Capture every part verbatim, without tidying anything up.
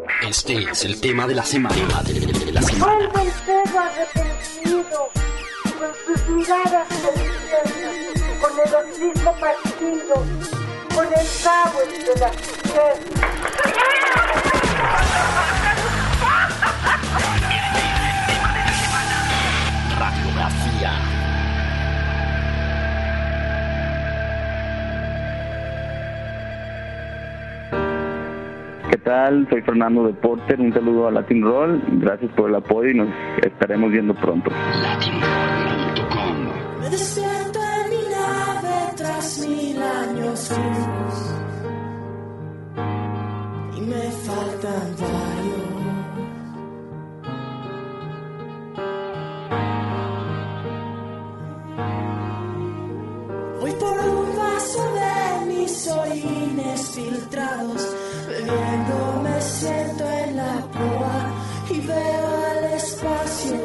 Este es el tema de la semana. De, de, de la semana. Vuelve el perro arrepentido, con sus miradas deliciosos, con el hocico partido, con el power de la izquierda. Radiografía. ¿Qué tal? Soy Fernando de Porter, un saludo a Latin Roll, gracias por el apoyo y nos estaremos viendo pronto. latin roll punto com. Me despierto en mi nave tras mil años luz y me faltan varios. Voy por un vaso de mis orines filtrados, bebiendo me siento en la proa y veo al espacio.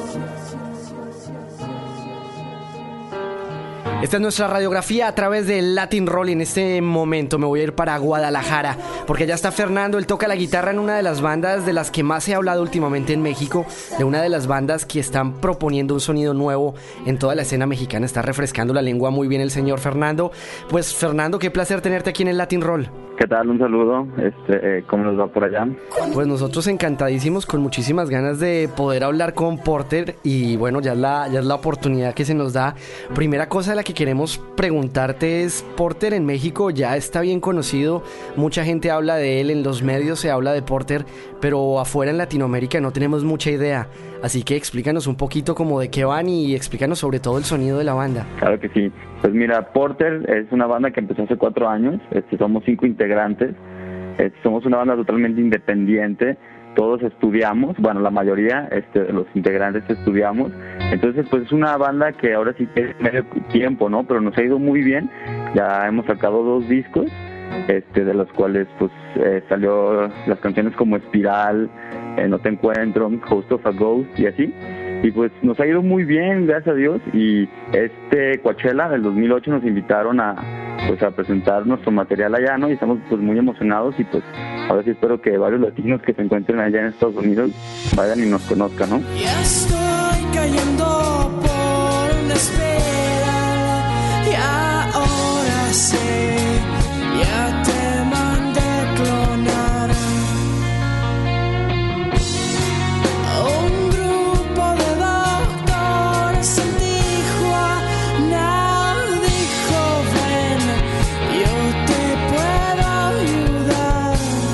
Esta es nuestra radiografía a través de Latin Roll. En este momento me voy a ir para Guadalajara, porque allá está Fernando. Él toca la guitarra en una de las bandas de las que más se ha hablado últimamente en México, de una de las bandas que están proponiendo un sonido nuevo en toda la escena mexicana. Está refrescando la lengua muy bien el señor Fernando. Pues Fernando, qué placer tenerte aquí en el Latin Roll. ¿Qué tal? Un saludo. Este, eh, ¿Cómo nos va por allá? Pues nosotros encantadísimos, con muchísimas ganas de poder hablar con Porter. Y bueno, ya es la, ya es la oportunidad que se nos da. Primera cosa de la que queremos preguntarte es, Porter en México ya está bien conocido. Mucha gente habla de él, en los medios se habla de Porter, pero afuera en Latinoamérica no tenemos mucha idea. Así que explícanos un poquito como de qué van y explícanos sobre todo el sonido de la banda. Claro que sí. Pues mira, Porter es una banda que empezó hace cuatro años. Este, somos cinco integrantes. Este, somos una banda totalmente independiente. Todos estudiamos, bueno, la mayoría este, de los integrantes estudiamos. Entonces, pues es una banda que ahora sí que es medio tiempo, ¿no? Pero nos ha ido muy bien. Ya hemos sacado dos discos, este, de los cuales pues eh, salió las canciones como Espiral, eh, No Te Encuentro, Host of a Ghost y así. Y pues nos ha ido muy bien, gracias a Dios. Y este Coachella del dos mil ocho nos invitaron a pues a presentar nuestro material allá, ¿no? Y estamos pues muy emocionados y pues ahora sí espero que varios latinos que se encuentren allá en Estados Unidos vayan y nos conozcan, ¿no? Ya estoy cayendo por una espiral y ahora sé, ya te mandé clonar a un grupo de doctores en Tijuana. Dijo, ven, yo te puedo ayudar.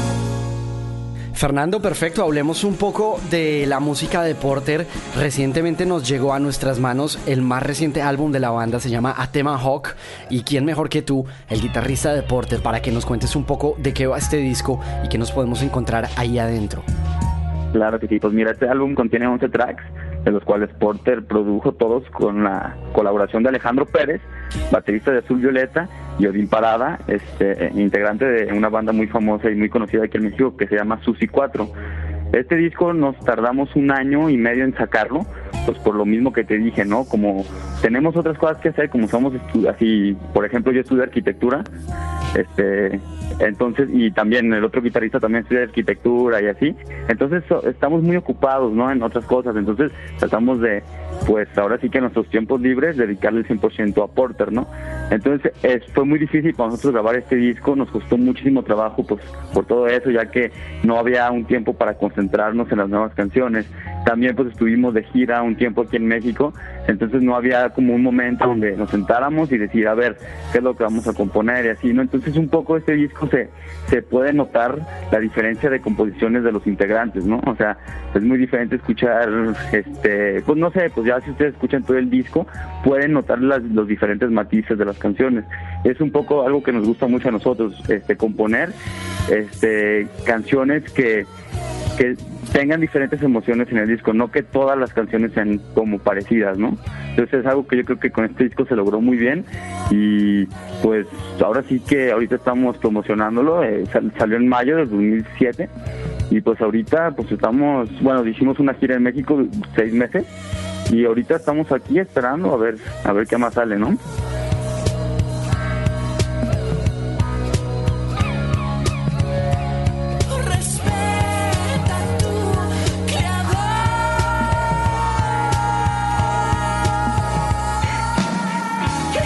Fernando, perfecto, hablemos un poco de la música de Porter. Recientemente nos llegó a nuestras manos el más reciente álbum de la banda, se llama A Tema Hawk. Y quién mejor que tú, el guitarrista de Porter, para que nos cuentes un poco de qué va este disco y qué nos podemos encontrar ahí adentro. Claro que sí, pues mira, este álbum contiene once tracks, de los cuales Porter produjo todos con la colaboración de Alejandro Pérez, baterista de Azul Violeta, y Odín Parada, este, integrante de una banda muy famosa y muy conocida aquí en México que se llama Susi cuatro. Este disco nos tardamos un año y medio en sacarlo, pues por lo mismo que te dije, ¿no? Como tenemos otras cosas que hacer, como somos estu- así, por ejemplo, yo estudio arquitectura, este, entonces, y también el otro guitarrista también estudia arquitectura y así, entonces so, estamos muy ocupados, ¿no? En otras cosas, entonces tratamos de, pues ahora sí que en nuestros tiempos libres dedicarle el cien por ciento a Porter, ¿no? Entonces es, fue muy difícil para nosotros grabar este disco, nos costó muchísimo trabajo pues por todo eso, ya que no había un tiempo para concentrarnos en las nuevas canciones. También pues estuvimos de gira un tiempo aquí en México, entonces no había como un momento donde nos sentáramos y decir, a ver, qué es lo que vamos a componer y así, ¿no? Entonces un poco este disco se, se puede notar la diferencia de composiciones de los integrantes, ¿no? O sea, es muy diferente escuchar, este, pues no sé, pues ya si ustedes escuchan todo el disco, pueden notar las, los diferentes matices de las canciones. Es un poco algo que nos gusta mucho a nosotros, este, componer este, canciones que, que tengan diferentes emociones en el disco, no que todas las canciones sean como parecidas, ¿no? Entonces es algo que yo creo que con este disco se logró muy bien y pues ahora sí que ahorita estamos promocionándolo, eh, sal, salió en mayo del dos mil siete y pues ahorita pues estamos, bueno, hicimos una gira en México seis meses y ahorita estamos aquí esperando a ver, a ver qué más sale, ¿no?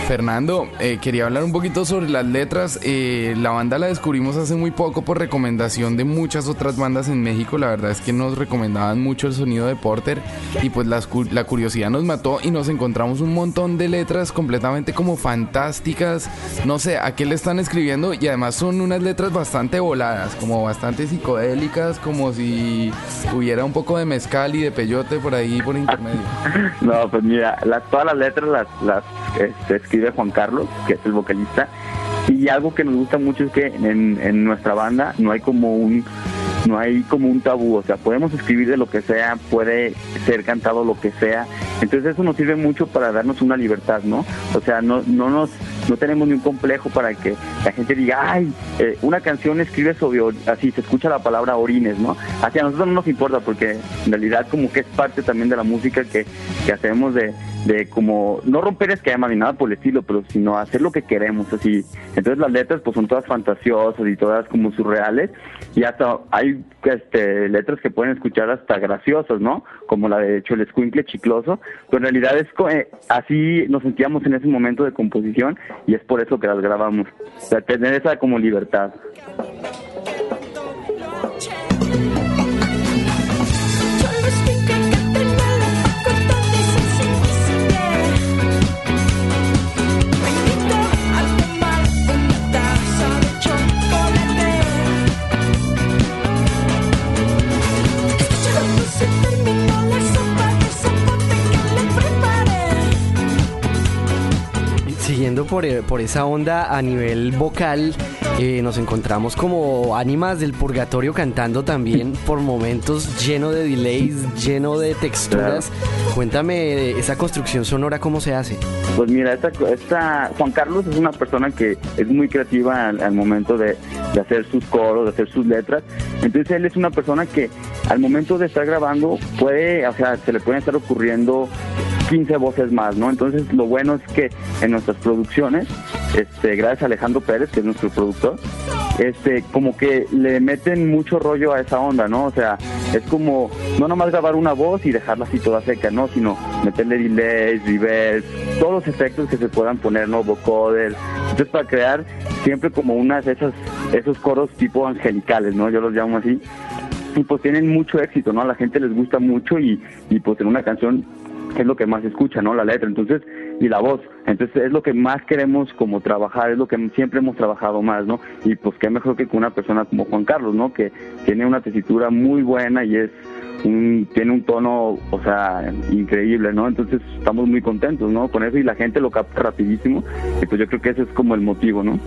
Fernando, eh, quería hablar un poquito sobre las letras. Eh, la banda la descubrimos hace muy poco por recomendación de muchas otras bandas en México. La verdad es que nos recomendaban mucho el sonido de Porter y pues la, la curiosidad nos mató y nos encontramos un montón de letras completamente como fantásticas. No sé a qué le están escribiendo y además son unas letras bastante voladas, como bastante psicodélicas, como si hubiera un poco de mezcal y de peyote por ahí por intermedio. No, pues mira, las, todas las letras las, las este, escribe Juan Carlos, que es el vocalista, y algo que nos gusta mucho es que en, en nuestra banda no hay como un no hay como un tabú, o sea, podemos escribir de lo que sea, puede ser cantado lo que sea, entonces eso nos sirve mucho para darnos una libertad, ¿no? O sea, no no nos no tenemos ni un complejo para que la gente diga, ay, eh, una canción escribe sobre, así se escucha la palabra orines, ¿no? Así a nosotros no nos importa porque en realidad como que es parte también de la música que, que hacemos de, de como, no romper esquemas ni nada por el estilo, pero sino hacer lo que queremos, así. Entonces las letras pues son todas fantasiosas y todas como surreales y hasta hay este, letras que pueden escuchar hasta graciosas, ¿no? Como la de hecho el escuincle chicloso, pero en realidad es eh, así nos sentíamos en ese momento de composición y es por eso que las grabamos, o sea, tener esa como libertad. Siguiendo por, por esa onda a nivel vocal, eh, nos encontramos como ánimas del purgatorio cantando también por momentos lleno de delays, lleno de texturas. Claro. Cuéntame esa construcción sonora, ¿cómo se hace? Pues mira, esta, esta Juan Carlos es una persona que es muy creativa al, al momento de, de hacer sus coros, de hacer sus letras. Entonces él es una persona que al momento de estar grabando puede, o sea, se le pueden estar ocurriendo quince voces más, ¿no? Entonces lo bueno es que en nuestras producciones, este, gracias a Alejandro Pérez, que es nuestro productor, este, como que le meten mucho rollo a esa onda, ¿no? O sea, es como no nomás grabar una voz y dejarla así toda seca, ¿no? Sino meterle delays, reverb, todos los efectos que se puedan poner, ¿no? Vocoder. Entonces para crear siempre como unas de esas, esos coros tipo angelicales, ¿no? Yo los llamo así. Y pues tienen mucho éxito, ¿no? A la gente les gusta mucho y, y pues en una canción es lo que más se escucha, ¿no? La letra, entonces, y la voz. Entonces es lo que más queremos como trabajar, es lo que siempre hemos trabajado más, ¿no? Y pues qué mejor que con una persona como Juan Carlos, ¿no? Que tiene una tesitura muy buena y es un, tiene un tono, o sea, increíble, ¿no? Entonces estamos muy contentos, ¿no? Con eso y la gente lo capta rapidísimo y pues yo creo que ese es como el motivo, ¿no?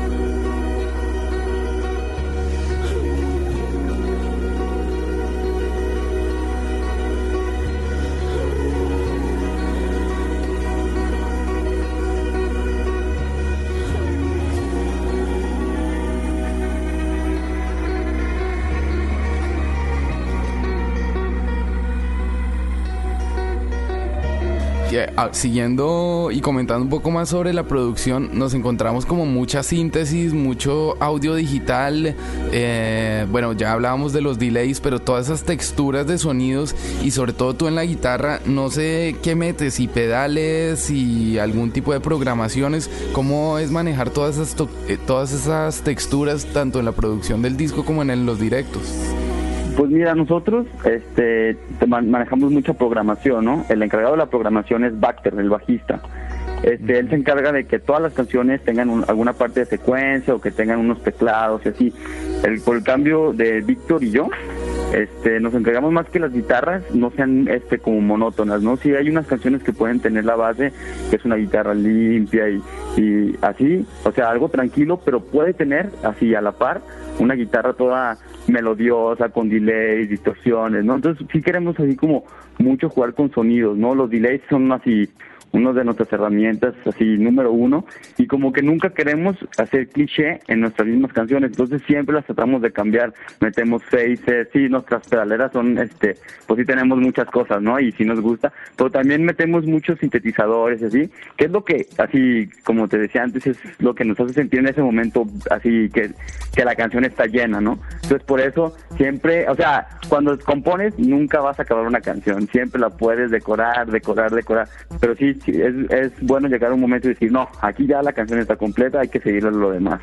Siguiendo y comentando un poco más sobre la producción, nos encontramos como mucha síntesis, mucho audio digital, eh, bueno, ya hablábamos de los delays, pero todas esas texturas de sonidos y sobre todo tú en la guitarra, no sé qué metes, si pedales, y algún tipo de programaciones, ¿cómo es manejar todas esas, to- eh, todas esas texturas tanto en la producción del disco como en el, los directos? Pues mira, nosotros este, manejamos mucha programación, ¿no? El encargado de la programación es Bacter, el bajista. Este, él se encarga de que todas las canciones tengan un, alguna parte de secuencia o que tengan unos teclados y así. El, por el cambio de Víctor y yo, este, nos encargamos más que las guitarras no sean este, como monótonas, ¿no? Sí hay unas canciones que pueden tener la base, que es una guitarra limpia y, y así, o sea, algo tranquilo, pero puede tener así a la par una guitarra toda melodiosa, con delays, distorsiones, ¿no? Entonces sí queremos así como mucho jugar con sonidos, ¿no? Los delays son así una de nuestras herramientas así número uno y como que nunca queremos hacer cliché en nuestras mismas canciones, entonces siempre las tratamos de cambiar, metemos faces, sí, nuestras pedaleras son, este, pues sí tenemos muchas cosas, ¿no? Y sí nos gusta, pero también metemos muchos sintetizadores, así, que es lo que, así, como te decía antes, es lo que nos hace sentir en ese momento, así, que, que la canción está llena, ¿no? Entonces por eso siempre, o sea, cuando compones nunca vas a acabar una canción, siempre la puedes decorar, decorar, decorar, pero sí, sí, es, es bueno llegar a un momento y decir, no, aquí ya la canción está completa, hay que seguir lo demás.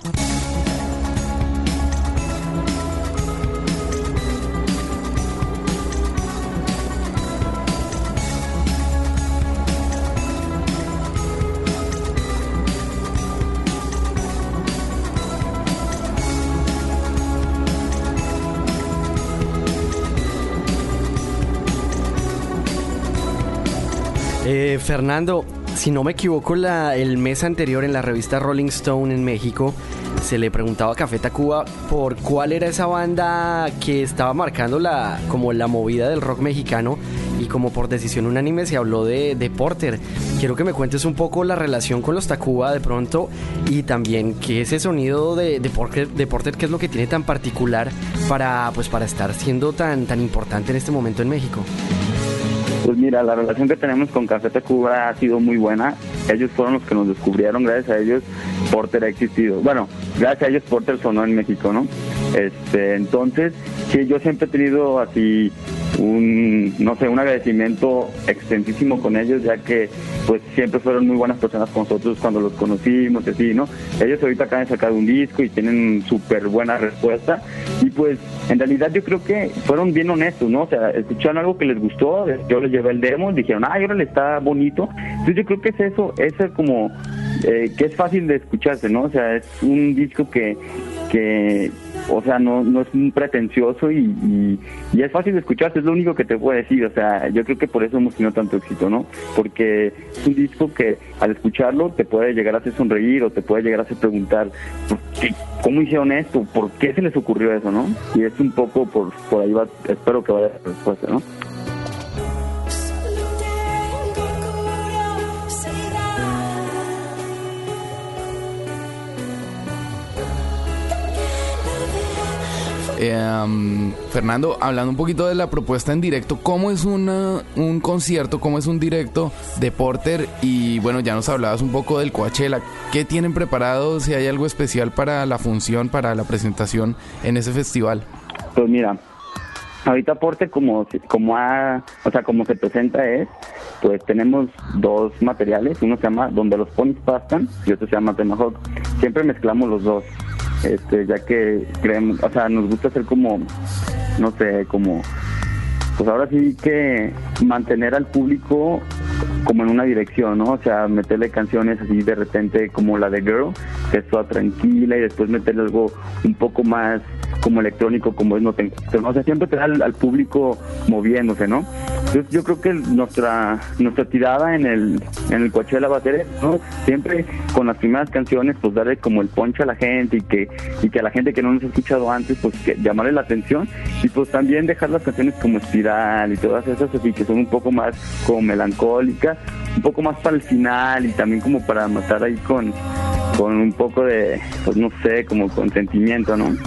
Eh, Fernando, si no me equivoco, la, el mes anterior en la revista Rolling Stone en México se le preguntaba a Café Tacuba por cuál era esa banda que estaba marcando la, como la movida del rock mexicano, y como por decisión unánime se habló de, de Porter. Quiero que me cuentes un poco la relación con los Tacuba de pronto, y también qué ese sonido de, de, Porter, de Porter, qué es lo que tiene tan particular para, pues, para estar siendo tan, tan importante en este momento en México. Pues mira, la relación que tenemos con Café Tacuba ha sido muy buena. Ellos fueron los que nos descubrieron, gracias a ellos Porter ha existido. Bueno, gracias a ellos Porter sonó en México, ¿no? Este, entonces, sí, yo siempre he tenido así un, no sé, un agradecimiento extensísimo con ellos, ya que pues siempre fueron muy buenas personas con nosotros cuando los conocimos y así, ¿no? Ellos ahorita acaban de sacar un disco y tienen súper buena respuesta, y pues en realidad yo creo que fueron bien honestos, ¿no? O sea, escucharon algo que les gustó, yo les llevé el demo, dijeron, ah, ahora le está bonito. Entonces yo creo que es eso, es como eh, que es fácil de escucharse, ¿no? O sea, es un disco que, que o sea, no, no es muy pretencioso y, y, y es fácil de escucharse, es lo único que te puedo decir. O sea, yo creo que por eso hemos tenido tanto éxito, ¿no? Porque es un disco que al escucharlo te puede llegar a hacer sonreír o te puede llegar a hacer preguntar, ¿por qué? ¿Cómo hicieron esto? ¿Por qué se les ocurrió eso, no? Y es un poco por, por ahí va, espero que vaya la respuesta, ¿no? Eh, um, Fernando, hablando un poquito de la propuesta en directo, ¿cómo es una, un concierto, cómo es un directo de Porter? Y bueno, ya nos hablabas un poco del Coachella. ¿Qué tienen preparado? Si hay algo especial para la función, para la presentación en ese festival. Pues mira, ahorita Porter como, como ha, o sea, como se presenta es, pues tenemos dos materiales, uno se llama Donde los ponis pastan y otro se llama Tomahawk. Siempre mezclamos los dos. Este, ya que creemos, o sea, nos gusta hacer como, no sé, como, pues ahora sí que mantener al público como en una dirección, ¿no? O sea, meterle canciones así de repente como la de Girl, que es toda tranquila, y después meterle algo un poco más como electrónico, como es No Te Encuentro, ¿no? O sea, siempre tener al, al público moviéndose, ¿no? Entonces yo creo que nuestra nuestra tirada en el en el Coachella va a ser, ¿no? Siempre con las primeras canciones, pues darle como el ponche a la gente y que y que a la gente que no nos ha escuchado antes, pues que llamarle la atención, y pues también dejar las canciones como Espiral y todas esas así que son un poco más como melancólicas, un poco más para el final y también como para matar ahí con con un poco de, pues no sé, como con sentimiento, ¿no?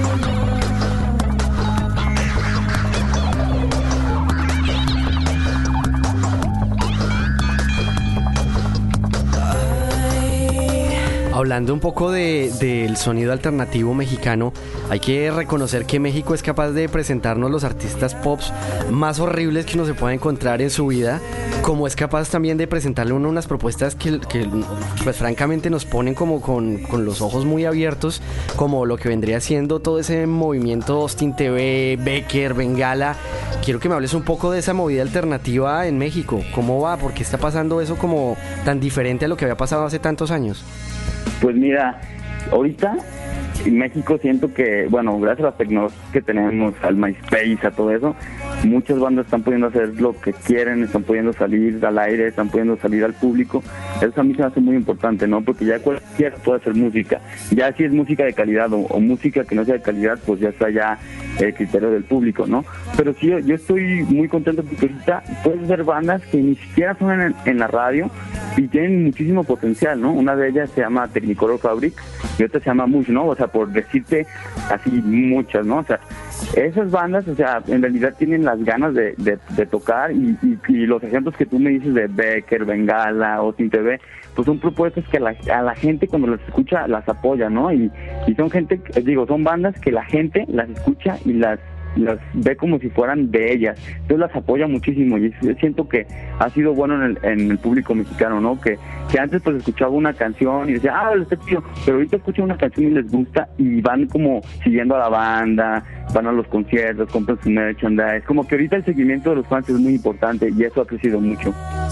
Hablando un poco de, del sonido alternativo mexicano, hay que reconocer que México es capaz de presentarnos los artistas pops más horribles que uno se pueda encontrar en su vida, como es capaz también de presentarle uno unas propuestas que, que pues francamente nos ponen como con, con los ojos muy abiertos, como lo que vendría siendo todo ese movimiento Austin T V, Becker, Bengala. Quiero que me hables un poco de esa movida alternativa en México. ¿Cómo va? ¿Por qué está pasando eso como tan diferente a lo que había pasado hace tantos años? Pues mira, ahorita en México siento que, bueno, gracias a la tecnología que tenemos, al MySpace, a todo eso, muchas bandas están pudiendo hacer lo que quieren, están pudiendo salir al aire, están pudiendo salir al público. Eso a mí se me hace muy importante, ¿no? Porque ya cualquiera puede hacer música. Ya si es música de calidad o, o música que no sea de calidad, pues ya está ya el criterio del público, ¿no? Pero sí, yo, yo estoy muy contento porque ahorita puedes ver bandas que ni siquiera suenan en, en la radio y tienen muchísimo potencial, ¿no? Una de ellas se llama Technicolor Fabric y otra se llama Mush, ¿no? O sea, por decirte así muchas, ¿no? O sea, esas bandas, o sea, en realidad tienen las ganas de, de, de tocar y, y, y los ejemplos que tú me dices de Becker, Bengala, Austin T V, pues son propuestas que la, a la gente cuando las escucha las apoya, ¿no? Y, y son gente, digo, son bandas que la gente las escucha y las las ve como si fueran de ellas, entonces las apoya muchísimo y siento que ha sido bueno en el, en el público mexicano, ¿no? Que, que antes pues escuchaba una canción y decía, ah, está chido, pero ahorita escuchan una canción y les gusta y van como siguiendo a la banda, van a los conciertos, compran su merchandise, como que ahorita el seguimiento de los fans es muy importante y eso ha crecido mucho.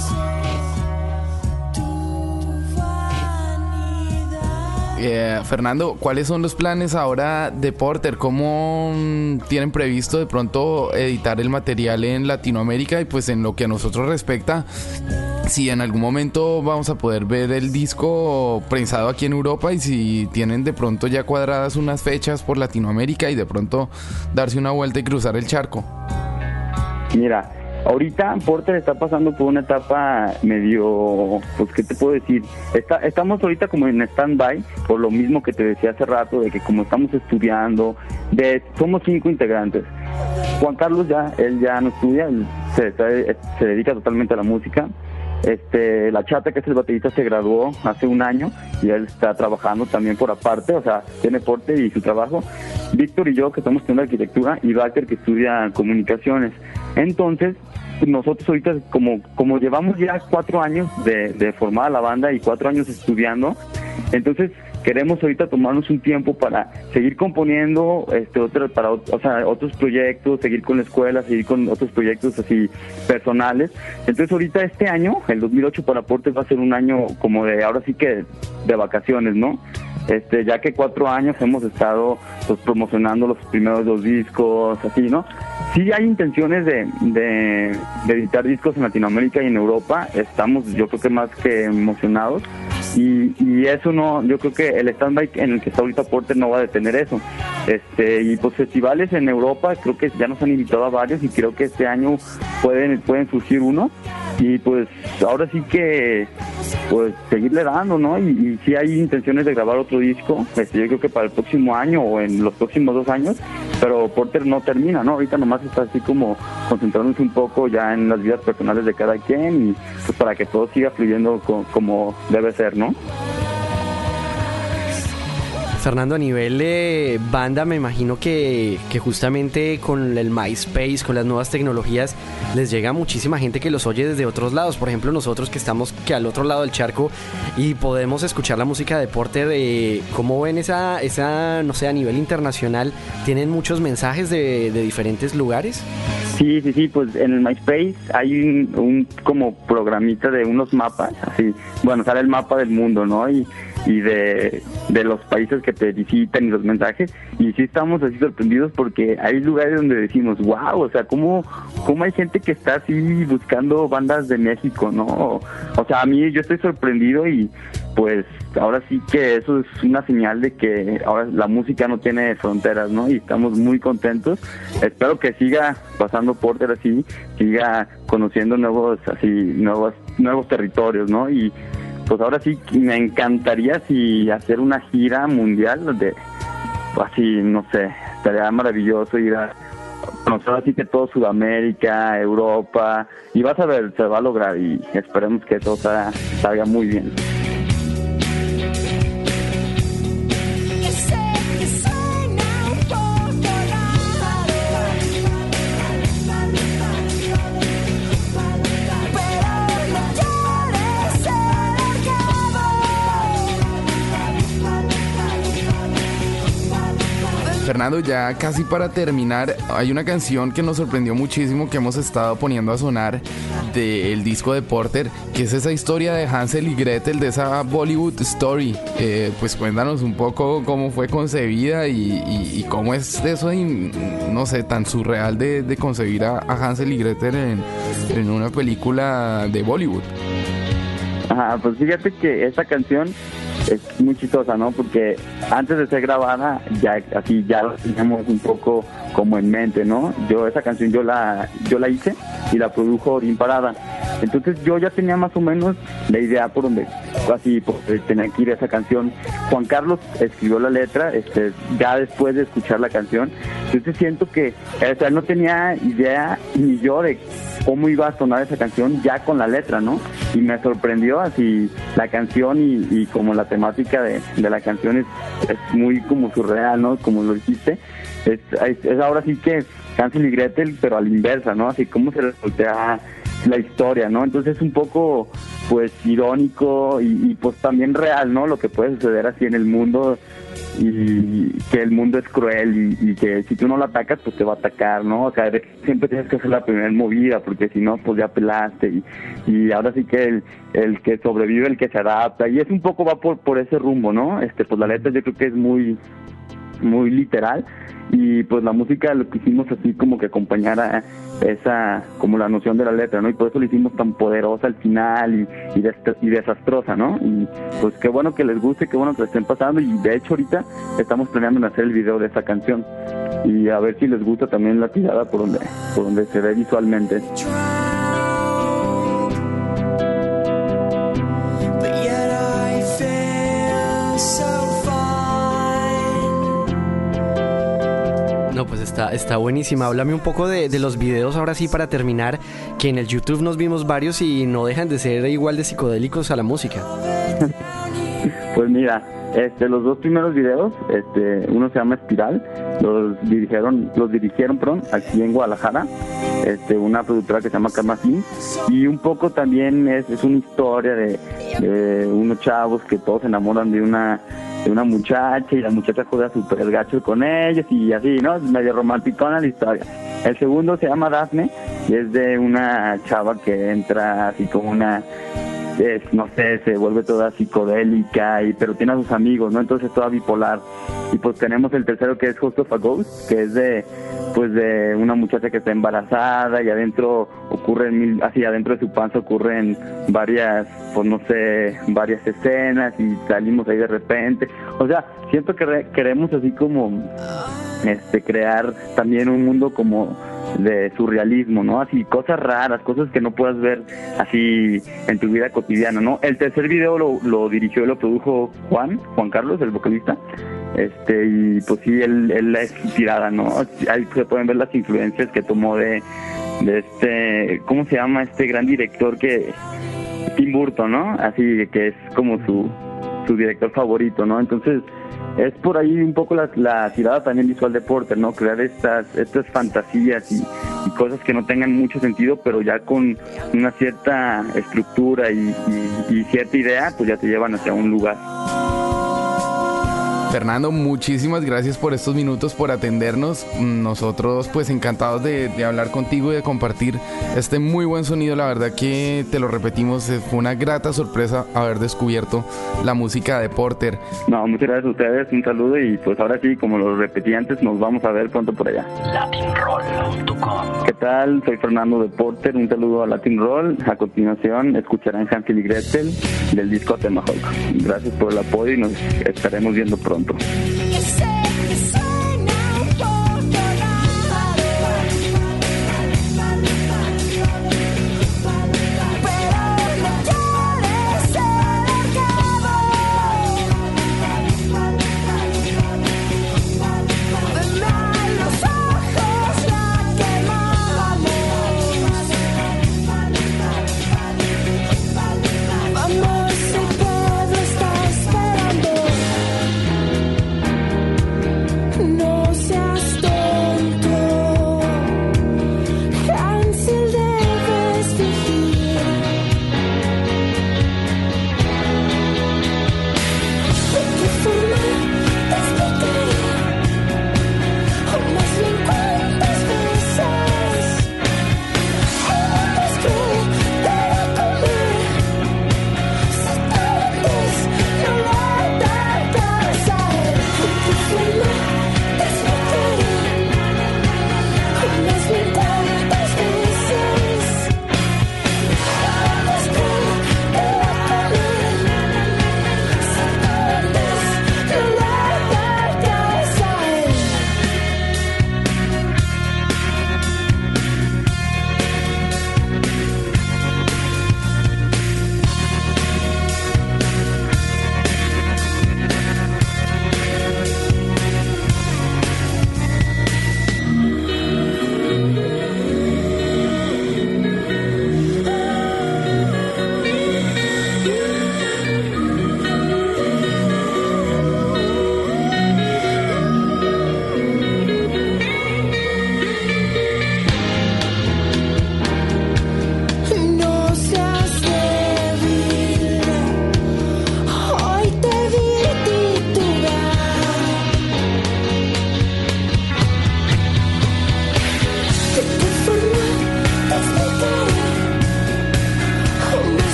Eh, Fernando, ¿cuáles son los planes ahora de Porter? ¿Cómo mm, tienen previsto de pronto editar el material en Latinoamérica? Y pues en lo que a nosotros respecta, si en algún momento vamos a poder ver el disco prensado aquí en Europa y si tienen de pronto ya cuadradas unas fechas por Latinoamérica y de pronto darse una vuelta y cruzar el charco. Mira, ahorita Porter está pasando por una etapa medio, pues, ¿qué te puedo decir? Está, estamos ahorita como en stand-by, por lo mismo que te decía hace rato, de que como estamos estudiando, de somos cinco integrantes. Juan Carlos ya, él ya no estudia, él se, se dedica totalmente a la música. Este, la Chata, que es el baterista, se graduó hace un año y él está trabajando también por aparte, o sea, tiene Porter y su trabajo. Víctor y yo, que estamos estudiando arquitectura, y Baker, que estudia comunicaciones. Entonces, nosotros ahorita, como como llevamos ya cuatro años de, de formada la banda y cuatro años estudiando, entonces queremos ahorita tomarnos un tiempo para seguir componiendo, este otro, para o sea, otros proyectos, seguir con la escuela, seguir con otros proyectos así personales. Entonces ahorita este año, el dos mil ocho para Porter va a ser un año como de, ahora sí que de vacaciones, ¿no? Este, ya que cuatro años hemos estado pues promocionando los primeros dos discos, así, ¿no? Sí hay intenciones de, de, de editar discos en Latinoamérica y en Europa. Estamos, yo creo que más que emocionados. Y, y eso no, yo creo que el stand-by en el que está ahorita Porter no va a detener eso. Este, y pues festivales en Europa, creo que ya nos han invitado a varios y creo que este año pueden, pueden surgir uno. Y pues ahora sí que pues seguirle dando, ¿no? Y, y sí hay intenciones de grabar otro disco, este, yo creo que para el próximo año o en los próximos dos años, pero Porter no termina, ¿no? Ahorita nomás está así como concentrándose un poco ya en las vidas personales de cada quien y pues para que todo siga fluyendo co- como debe ser, ¿no? Fernando, a nivel de banda, me imagino que, que justamente con el MySpace, con las nuevas tecnologías, les llega muchísima gente que los oye desde otros lados. Por ejemplo, nosotros que estamos que al otro lado del charco y podemos escuchar la música de Porter, eh, ¿cómo ven esa, esa, no sé, a nivel internacional? ¿Tienen muchos mensajes de, de diferentes lugares? Sí, sí, sí, pues en el MySpace hay un, un como programita de unos mapas, así, bueno, sale el mapa del mundo, ¿no? Y y de, de los países que te visitan y los mensajes, y sí estamos así sorprendidos porque hay lugares donde decimos, wow, o sea, ¿cómo, cómo hay gente que está así buscando bandas de México, ¿no? O, o sea, a mí yo estoy sorprendido y pues ahora sí que eso es una señal de que ahora la música no tiene fronteras, ¿no? Y estamos muy contentos. Espero que siga pasando Porter así, siga conociendo nuevos, así, nuevos, nuevos territorios, ¿no? Y pues ahora sí me encantaría si hacer una gira mundial de, así, no sé, estaría maravilloso ir a conocer así que todo Sudamérica, Europa, y vas a ver, se va a lograr y esperemos que todo salga, salga muy bien. Fernando, ya casi para terminar, hay una canción que nos sorprendió muchísimo que hemos estado poniendo a sonar del disco de Porter, que es esa historia de Hansel y Gretel, de esa Bollywood Story. Eh, pues cuéntanos un poco cómo fue concebida y, y, y cómo es eso, de, no sé, tan surreal de, de concebir a, a Hansel y Gretel en, en una película de Bollywood. Ajá, pues fíjate que esta canción es muy chistosa, ¿no? Porque antes de ser grabada, ya así ya la teníamos un poco como en mente, ¿no? Yo esa canción yo la yo la hice y la produjo Odín Parada. Entonces yo ya tenía más o menos la idea por donde así por, tenía que ir esa canción. Juan Carlos escribió la letra, este, ya después de escuchar la canción, Entonces siento que, o sea, él no tenía idea ni yo de cómo iba a sonar esa canción ya con la letra, ¿no? Y me sorprendió así la canción y, y como la temática de, de la canción es, es muy como surreal, ¿no? Como lo dijiste, es, es, es ahora sí que Hansel y Gretel, pero a la inversa, ¿no? Así como se voltea la historia, ¿no? Entonces es un poco, pues, irónico y, y pues también real, ¿no? Lo que puede suceder así en el mundo, y que el mundo es cruel y, y que si tú no lo atacas, pues te va a atacar, ¿no? O sea, siempre tienes que hacer la primera movida, porque si no, pues ya pelaste, y, y ahora sí que el, el que sobrevive, el que se adapta, y es un poco va por, por ese rumbo, ¿no? Este, pues la letra yo creo que es muy, muy literal, y pues la música lo que hicimos así como que acompañara esa, como la noción de la letra, ¿no? Y por eso lo hicimos tan poderosa al final y, y, des- y desastrosa, ¿no? Y pues qué bueno que les guste, qué bueno que lo estén pasando, y de hecho ahorita estamos planeando en hacer el video de esa canción y a ver si les gusta también la tirada por donde, por donde se ve visualmente. No, pues está, está buenísima. Háblame un poco de, de los videos ahora sí para terminar, que en el YouTube nos vimos varios y no dejan de ser igual de psicodélicos a la música. Pues mira, este, los dos primeros videos, este, uno se llama Espiral, los dirigieron, los dirigieron, perdón, aquí en Guadalajara, este, una productora que se llama Karma Film, y un poco también es, es una historia de, de unos chavos que todos se enamoran de una de una muchacha y la muchacha juega súper gacho con ellos y así, ¿no? Es medio romanticona la historia. El segundo se llama Dafne y es de una chava que entra así como una, es, no sé, se vuelve toda psicodélica, y pero tiene a sus amigos, ¿no? Entonces es toda bipolar. Y pues tenemos el tercero, que es Host of a Ghost, que es de, pues de una muchacha que está embarazada y adentro ocurren mil, así adentro de su panza ocurren varias, pues no sé, varias escenas y salimos ahí de repente. O sea, siento que re- queremos así como este crear también un mundo como de surrealismo, ¿no? Así cosas raras, cosas que no puedas ver así en tu vida cotidiana, ¿no? El tercer video lo, lo dirigió y lo produjo Juan, Juan Carlos, el vocalista. Este, y pues sí, él, él es tirada, ¿no? Ahí se pueden ver las influencias que tomó de, de este, ¿cómo se llama? Este gran director que, Tim Burton, ¿no? Así que es como su, su director favorito, ¿no? Entonces, es por ahí un poco la, la tirada también visual de Porter, ¿no? Crear estas, estas fantasías y, y cosas que no tengan mucho sentido, pero ya con una cierta estructura y, y, y cierta idea, pues ya te llevan hacia un lugar. Fernando, muchísimas gracias por estos minutos, por atendernos. Nosotros pues encantados de, de hablar contigo y de compartir este muy buen sonido. La verdad que, te lo repetimos, fue una grata sorpresa haber descubierto la música de Porter. No, muchas gracias a ustedes, un saludo, y pues ahora sí, como lo repetí antes, nos vamos a ver pronto por allá. latin roll punto com. ¿Qué tal? Soy Fernando de Porter, un saludo a Latin Roll. A continuación escucharán Hansel y Gretel del disco Tomahawk. Gracias por el apoyo y nos estaremos viendo pronto. You say